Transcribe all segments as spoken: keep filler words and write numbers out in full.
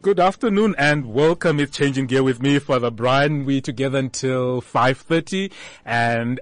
Good afternoon and welcome. It's Changing Gear with me, Father Brian. We're together until five thirty and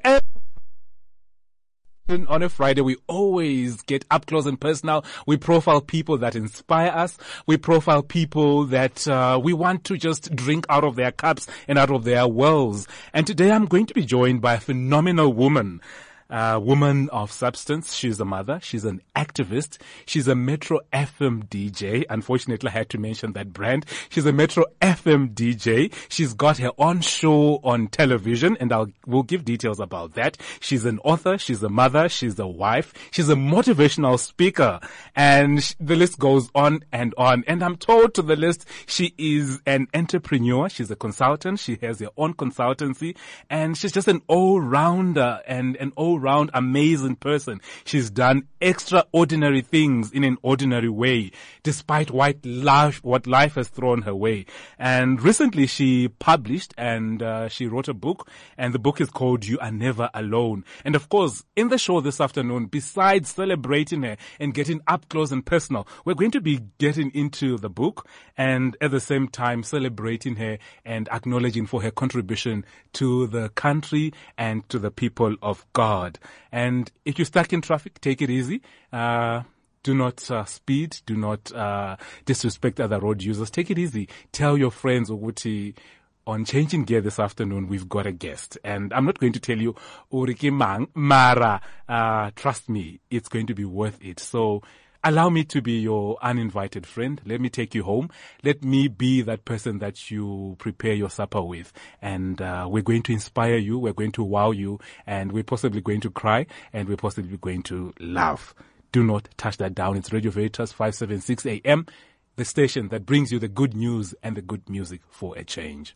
on a Friday, we always get up close and personal. We profile people that inspire us. We profile people that uh, we want to just drink out of their cups and out of their wells. And today I'm going to be joined by a phenomenal woman. A uh, woman of substance. She's a mother. She's an activist. She's a Metro F M D J. Unfortunately, I had to mention that brand. She's a Metro F M D J. She's got her own show on television, and I'll we'll give details about that. She's an author. She's a mother. She's a wife. She's a motivational speaker, and sh- the list goes on and on. And I'm told to the list, she is an entrepreneur. She's a consultant. She has her own consultancy, and she's just an all-rounder and an all round amazing person. She's done extraordinary things in an ordinary way, despite what life, what life has thrown her way. And recently she published and uh, she wrote a book, and the book is called You Are Never Alone. And of course, in the show this afternoon, besides celebrating her and getting up close and personal, we're going to be getting into the book and at the same time celebrating her and acknowledging for her contribution to the country and to the people of God. And if you're stuck in traffic, take it easy. Uh, do not uh, speed. Do not uh, disrespect other road users. Take it easy. Tell your friends, Uguti, on Changing Gear this afternoon, we've got a guest. And I'm not going to tell you, Uriki Mang, Mara, uh, trust me, it's going to be worth it. So allow me to be your uninvited friend. Let me take you home. Let me be that person that you prepare your supper with. And uh, we're going to inspire you. We're going to wow you. And we're possibly going to cry. And we're possibly going to laugh. Do not touch that down. It's Radio Veritas five seventy-six A M, the station that brings you the good news and the good music for a change.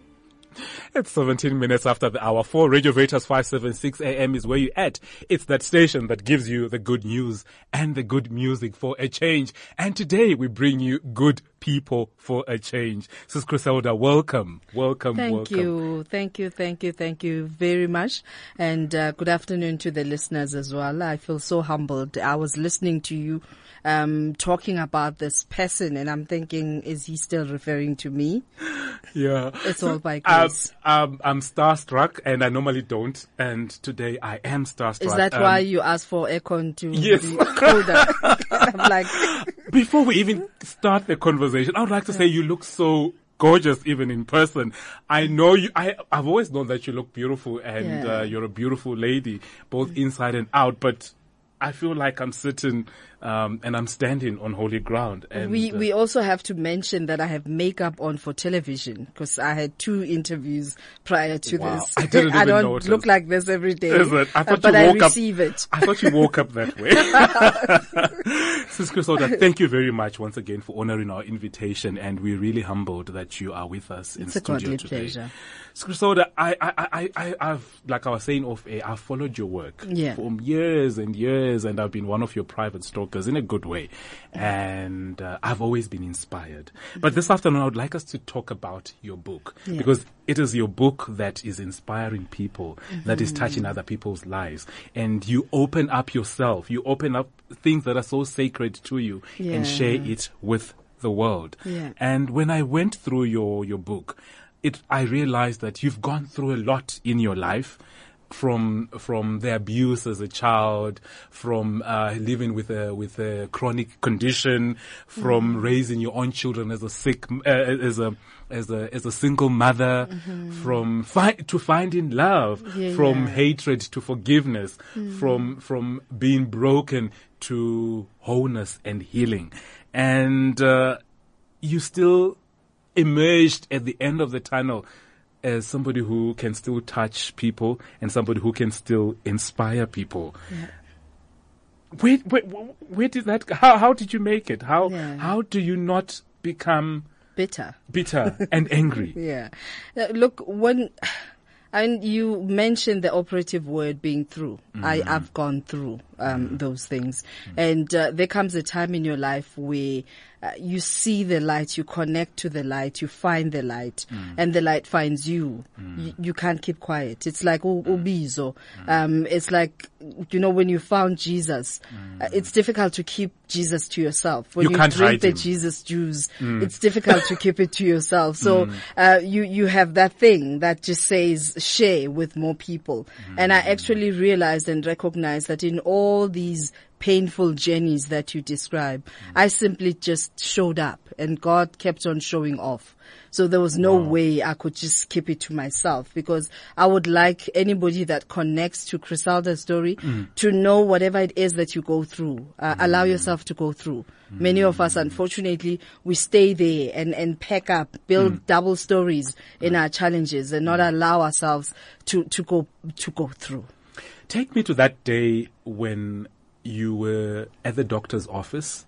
It's seventeen minutes after the hour four. Radio Veritas five seventy-six A M is where you're at. It's that station that gives you the good news and the good music for a change. And today we bring you good people for a change. Sis Griselda, welcome. Welcome, thank welcome. you. Thank you, thank you, thank you very much. And uh, good afternoon to the listeners as well. I feel so humbled. I was listening to you um talking about this person, and I'm thinking, is he still referring to me? Yeah. It's all by grace. Um, um, I'm starstruck, and I normally don't, and today I am starstruck. Is that um, why you asked for aircon to yes. be colder? I'm like, before we even start the conversation, I would like to say you look so gorgeous even in person. I know you, I, I've always known that you look beautiful, and yeah. uh, you're a beautiful lady, both inside and out, but I feel like I'm sitting um, and I'm standing on holy ground. And we uh, we also have to mention that I have makeup on for television because I had two interviews prior to wow. this. I didn't I even don't notice. look like this every day. Is it? I thought uh, but you I woke receive up, it. I thought you woke up that way. Sis Griselda, thank you very much once again for honoring our invitation, and we're really humbled that you are with us in it's a studio godly today. pleasure. Sis Griselda, I, I, I, I, I've, like I was saying off air, I've followed your work yeah. for years and years, and I've been one of your private stalkers in a good way. And uh, I've always been inspired. But this afternoon, I would like us to talk about your book, yeah. because it is your book that is inspiring people, mm-hmm. that is touching other people's lives. And you open up yourself. You open up things that are so sacred to you yeah. and share it with the world. Yeah. And when I went through your, your book, it, I realized that you've gone through a lot in your life. From from the abuse as a child, from uh, living with a with a chronic condition, from mm. raising your own children as a sick uh, as a as a as a single mother, mm-hmm. from fi- to finding love, yeah, from yeah. hatred to forgiveness, mm. from from being broken to wholeness and healing, and uh, you still emerged at the end of the tunnel as somebody who can still touch people and somebody who can still inspire people. Yeah. Where, where, where did that, how, how did you make it? How, yeah. how do you not become bitter, bitter and angry? Yeah. Uh, look, when, and you mentioned the operative word being through. Mm. I, I've gone through. um, Mm. those things. Mm. And uh, there comes a time in your life where uh, you see the light, you connect to the light, you find the light, mm. and the light finds you. Mm. Y- you can't keep quiet. It's like u- ubizo. Mm. Um, it's like, you know, when you found Jesus, mm. uh, it's difficult to keep Jesus to yourself. When you, you can't drink hide the him. Jesus juice, mm. it's difficult to keep it to yourself. So mm. uh, you you have that thing that just says share with more people. Mm. And I actually realized and recognized that in all these painful journeys that you describe, mm. I simply just showed up and God kept on showing off. So there was no wow. way I could just keep it to myself, because I would like anybody that connects to Crisalda's story mm. to know whatever it is that you go through, uh, mm. allow yourself to go through. Mm. Many of us, unfortunately, we stay there and, and pack up, build mm. double stories in our challenges and not allow ourselves to, to go, to go through. Take me to that day when you were at the doctor's office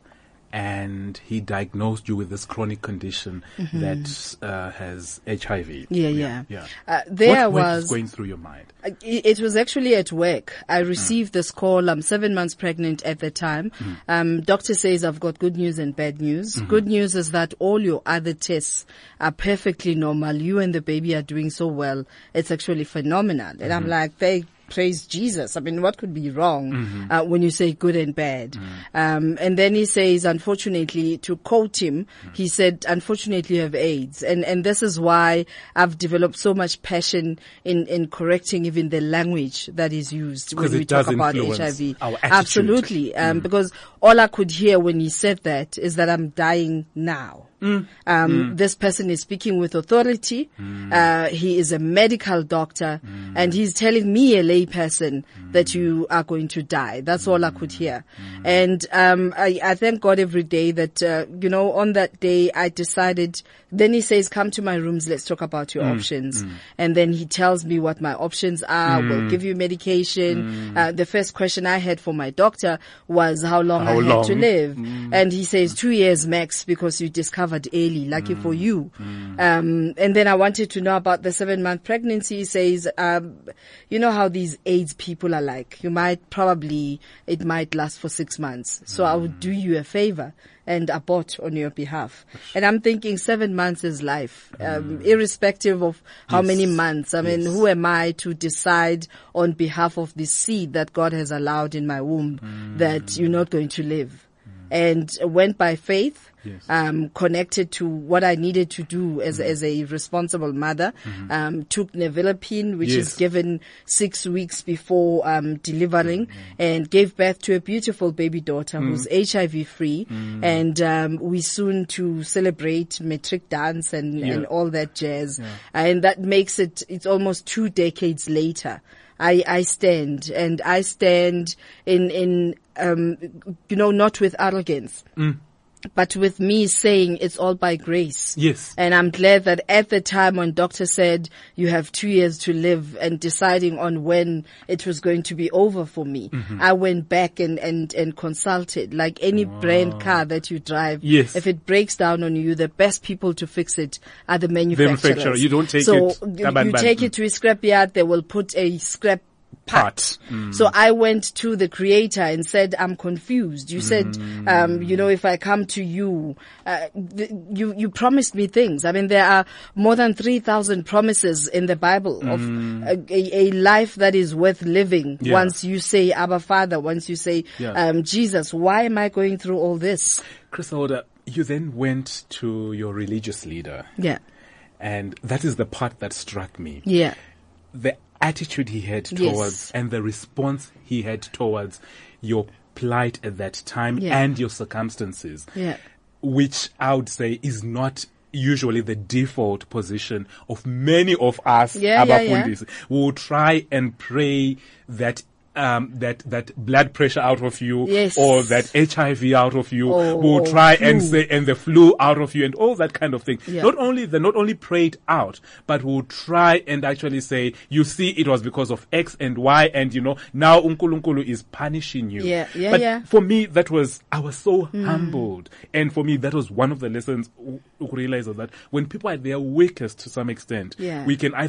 and he diagnosed you with this chronic condition mm-hmm. that uh, has H I V. Yeah, yeah. yeah. Uh, there what, was what was going through your mind? It, it was actually at work. I received mm. this call. I'm seven months pregnant at the time. Mm. Um, doctor says I've got good news and bad news. Mm-hmm. Good news is that all your other tests are perfectly normal. You and the baby are doing so well. It's actually phenomenal. And mm-hmm. I'm like, they praise Jesus. I mean, what could be wrong mm-hmm. uh, when you say good and bad? Mm. Um, and then he says, unfortunately, to quote him, mm. he said, unfortunately, you have AIDS. And, and this is why I've developed so much passion in, in correcting even the language that is used when we talk about H I V. Absolutely. Um, mm. Because all I could hear when he said that is that I'm dying now. Mm. Um, mm. This person is speaking with authority. Mm. Uh, he is a medical doctor mm. and he's telling me, a lay person, mm. that you are going to die. That's mm. all I could hear. Mm. And, um, I, I thank God every day that, uh, you know, on that day I decided, then he says, come to my rooms, let's talk about your mm. options. Mm. And then he tells me what my options are. Mm. We'll give you medication. Mm. Uh, the first question I had for my doctor was how long how I had long? to live. Mm. And he says two years max because you discovered early, lucky mm. for you. Mm. Um, and then I wanted to know about the seven month pregnancy. He says, um, you know how these AIDS people are like, you might probably, it might last for six months. So mm. I would do you a favor and abort on your behalf. And I'm thinking seven months is life, um, mm. irrespective of how yes. many months. I mean, yes. who am I to decide on behalf of the seed that God has allowed in my womb mm. that you're not going to live? Mm. And went by faith. Yes. Um, connected to what I needed to do as, mm. as a responsible mother. Mm-hmm. Um, took Nevirapine, which yes. is given six weeks before, um, delivering mm-hmm. and gave birth to a beautiful baby daughter mm. who's H I V free. Mm. And, um, we soon to celebrate matric dance and, yeah. and all that jazz. Yeah. And that makes it, it's almost two decades later. I, I stand and I stand in, in, um, you know, not with arrogance. Mm. But with me saying it's all by grace. Yes. And I'm glad that at the time when doctor said you have two years to live and deciding on when it was going to be over for me, mm-hmm. I went back and, and, and consulted. Like any wow. brand car that you drive, yes. if it breaks down on you, the best people to fix it are the manufacturers. The manufacturer. You don't take so it. So you, you take it to a scrap yard, they will put a scrap part. Mm. So I went to the creator and said, I'm confused. You said, mm. um, you know, if I come to you, uh, th- you, you promised me things. I mean, there are more than three thousand promises in the Bible mm. of a, a life that is worth living. Yeah. Once you say Abba Father, once you say, yeah. um, Jesus, why am I going through all this? Crisalda, you then went to your religious leader. Yeah. And that is the part that struck me. Yeah. The attitude he had towards yes. and the response he had towards your plight at that time yeah. and your circumstances, yeah. which I would say is not usually the default position of many of us. Yeah, yeah, yeah. We will try and pray that Um, that, that blood pressure out of you, yes. or that H I V out of you, oh, we'll try flu. and say, and the flu out of you and all that kind of thing. Yeah. Not only, they not only prayed out, but we'll try and actually say, you see, it was because of X and Y and, you know, now Unkulunkulu is punishing you. Yeah, yeah, but yeah. for me, that was, I was so mm. humbled. And for me, that was one of the lessons to realize that when people are at their weakest to some extent, yeah. we can either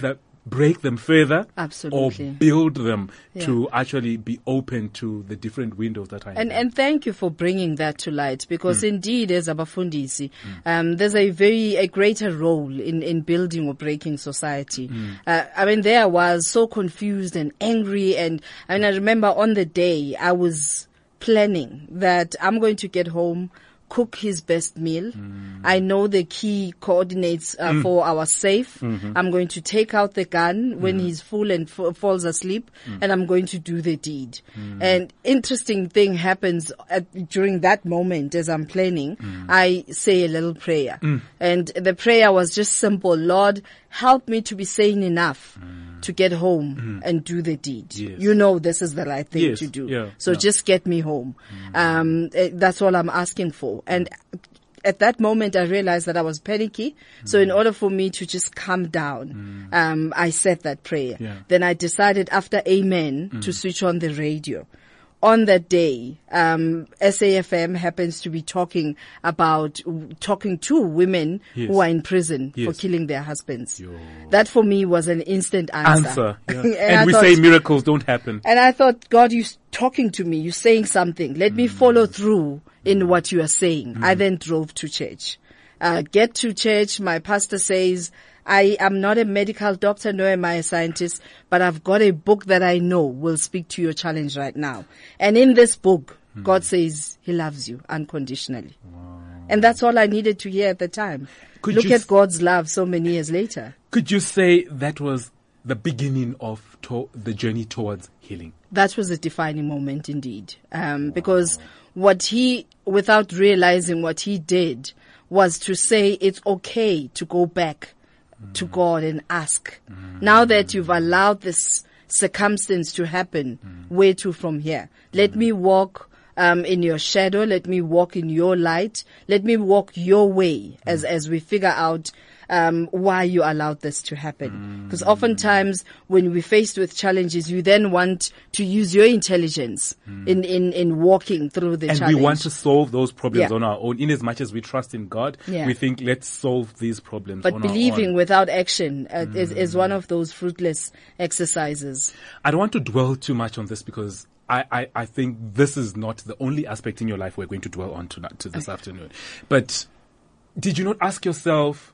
break them further, Absolutely. or build them Yeah. to actually be open to the different windows that I And have. and thank you for bringing that to light, because mm. indeed, as abafundisi, mm. um, there's a very a greater role in in building or breaking society. Mm. Uh, I mean, there I was so confused and angry, and and I remember on the day I was planning that I'm going to get home, cook his best meal. Mm. I know the key coordinates uh, mm. for our safe. Mm-hmm. I'm going to take out the gun when mm. he's full and f- falls asleep, mm. and I'm going to do the deed. Mm. And interesting thing happens at, during that moment as I'm planning. Mm. I say a little prayer, mm. and the prayer was just simple: Lord, help me to be sane enough mm. to get home mm. and do the deed. Yes. You know this is the right thing yes. to do. Yeah. So yeah. just get me home. Mm. Um, eh, that's all I'm asking for. And at that moment, I realized that I was panicky. Mm. So in order for me to just calm down, mm. um, I said that prayer. Yeah. Then I decided after Amen mm. to switch on the radio. On that day, um, S A F M happens to be talking about, talking to women yes. who are in prison yes. for killing their husbands. Yo. That for me was an instant answer. Answer. Yeah. and and we thought, say miracles don't happen. And I thought, God, you're talking to me. You're saying something. Let mm. me follow through in what you are saying. Mm. I then drove to church. Uh, get to church. My pastor says, I am not a medical doctor, nor am I a scientist, but I've got a book that I know will speak to your challenge right now. And in this book, mm. God says he loves you unconditionally. Wow. And that's all I needed to hear at the time. Could Look at God's love so many years later. Could you say that was the beginning of to- the journey towards healing? That was a defining moment indeed. Um, wow. Because what he, without realizing what he did, was to say it's okay to go back to God and ask. Mm. Now that you've allowed this circumstance to happen, mm. where to from here? Let mm. me walk um, in your shadow. Let me walk in your light. Let me walk your way as mm. as we figure out um, why you allowed this to happen. Because mm. oftentimes when we're faced with challenges, you then want to use your intelligence mm. in, in, in walking through the and challenge. And we want to solve those problems yeah. on our own. In as much as we trust in God, yeah. we think, let's solve these problems but on believing our own. without action uh, mm. is, is one of those fruitless exercises. I don't want to dwell too much on this because I, I, I think this is not the only aspect in your life we're going to dwell on tonight, to this okay. afternoon. But did you not ask yourself,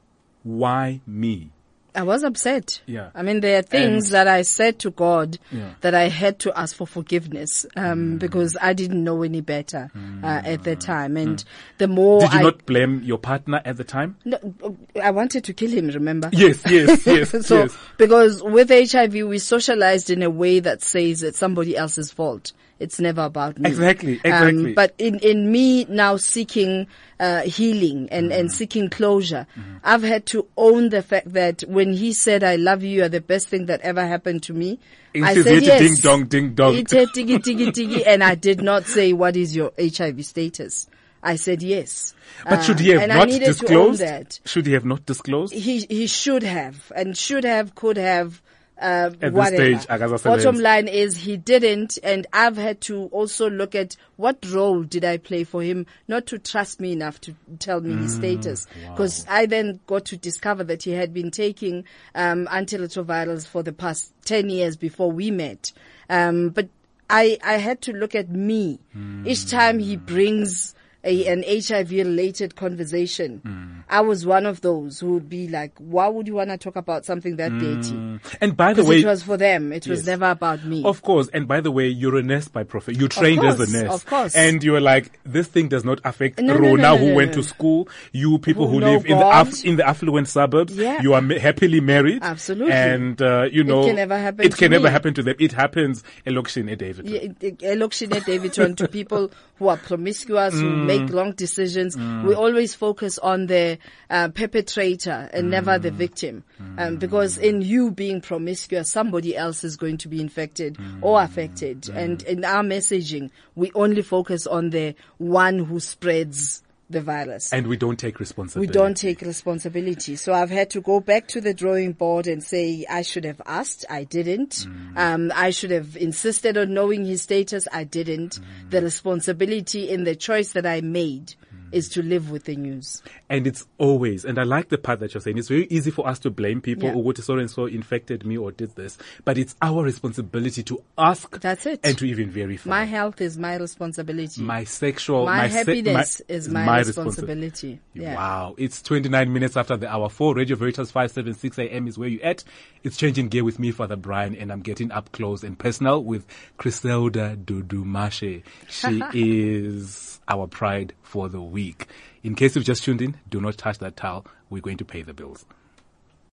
why me? I was upset. Yeah. I mean, there are things and that I said to God yeah. that I had to ask for forgiveness, um, mm. because I didn't know any better, mm. uh, at the time. And mm. the more Did you I, not blame your partner at the time? No, I wanted to kill him, remember? Yes, yes, yes. so, yes. because with H I V, we socialized in a way that says it's somebody else's fault. It's never about me. Exactly, exactly. Um, but in, in me now seeking uh, healing and, mm. and seeking closure, mm. I've had to own the fact that when he said, I love you, you're the best thing that ever happened to me, I said yes. Ding dong, ding dong. Tigi, tigi, tigi, and I did not say, what is your H I V status? I said yes. But should he have uh, not disclosed? That. Should he have not disclosed? He, he should have, and should have, could have. Uh, At whatever. this stage, Bottom line is he didn't, and I've had to also look at what role did I play for him not to trust me enough to tell me mm, his status. Because wow. I then got to discover that he had been taking um, antiretrovirals for the past ten years before we met. Um, but I, I had to look at me. Mm. Each time he brings A, an H I V related conversation. Mm. I was one of those who would be like, why would you want to talk about something that mm. dirty? And by the way, it was for them. It was yes. never about me. Of course. And by the way, you're a nurse by profession. You trained course, as a nurse. Of course. And you're like, this thing does not affect no, Rona, no, no, no, who no, went no. to school. You people who who live in the, aff- in the affluent suburbs. Yeah. You are ma- happily married. Absolutely. And, uh, you know, it can never happen it to can me. never happen to them. It happens election at Davidson. Yeah, election at Davidson to people who are promiscuous, mm. who make wrong decisions. Mm. We always focus on the uh, perpetrator and mm. never the victim. Mm. Um, because in you being promiscuous, somebody else is going to be infected mm. or affected. Mm. And in our messaging, we only focus on the one who spreads the virus. And we don't take responsibility. We don't take responsibility. So I've had to go back to the drawing board and say, I should have asked. I didn't. Mm. Um, I should have insisted on knowing his status. I didn't. Mm. The responsibility in the choice that I made is to live with the news. And it's always, and I like the part that you're saying, it's very easy for us to blame people, Yeah. oh, what so and so infected me or did this, but it's our responsibility to ask. That's it. And to even verify. My health is my responsibility. My sexual, my, my se- happiness my- is my, my responsibility. Yeah. Wow. It's twenty-nine minutes after the hour four. Radio Veritas five seventy-six A M is where you're at. It's changing gear with me, Father Brian, and I'm getting up close and personal with Griselda Dudumashe. She is our pride for the week. In case you've just tuned in, do not touch that towel. We're going to pay the bills.